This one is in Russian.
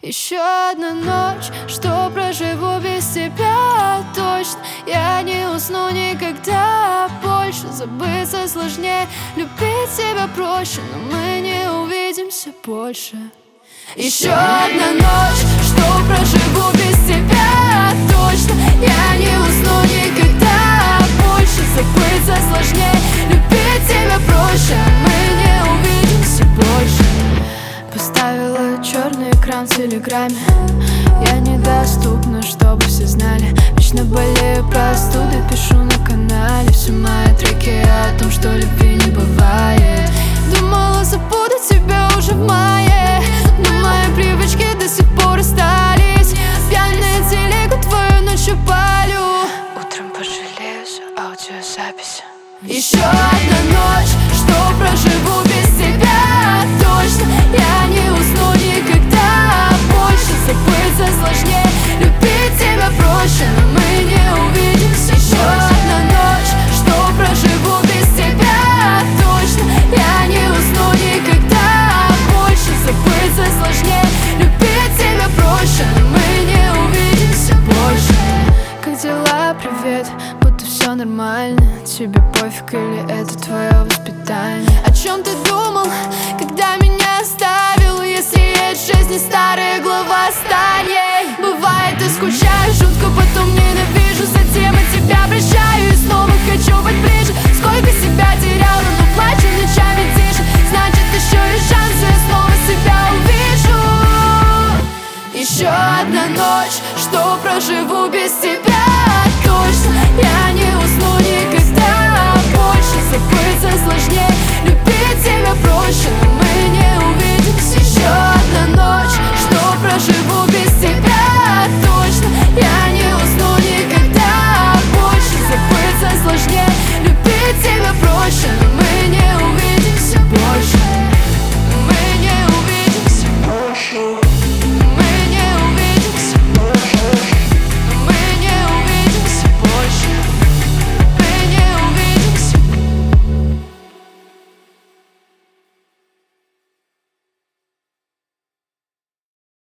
Еще одна ночь, что проживу без тебя. Точно я не усну никогда больше. Забыться сложнее, любить тебя проще, но мы не увидимся больше. Еще одна ночь, что проживу без тебя. Точно я не усну никогда больше. Забыться сложнее, любить тебя проще, мы не увидимся больше. Поставила черный экран в телеграме. Я недоступна, чтобы все знали. Вечно болею простудой, пишу на канале. Все мои треки о том, что любви не бывает. Думала, забуду тебя уже в мае, но мои привычки до сих пор остались. Пьяная телегу твою ночью палю. Утром пожалею за аудиозапись. Еще одна ночь, что проживу без тебя. Точно я не усну никогда больше. Забыться сложнее, любить тебя проще, но мы не увидимся. Еще одна ночь, что проживу без тебя. Точно я не усну никогда больше. Забыться сложнее, любить тебя проще, но мы не увидимся больше. Как дела? Привет, будто все нормально. Тебе пофиг или это твое воспитание? О чем ты думал, когда меня оставил? Если есть в жизни старая глава, стань ей. Бывает, ты скучаешь жутко, потом ненавижу. Затем я тебя прощаю и снова хочу быть ближе. Сколько себя теряла, но плачу ночами тише. Значит, еще есть шанс, я снова себя увижу. Еще одна ночь, что проживу без тебя. Точно я не усну никогда больше. Забыться сложнее, любить тебя проще.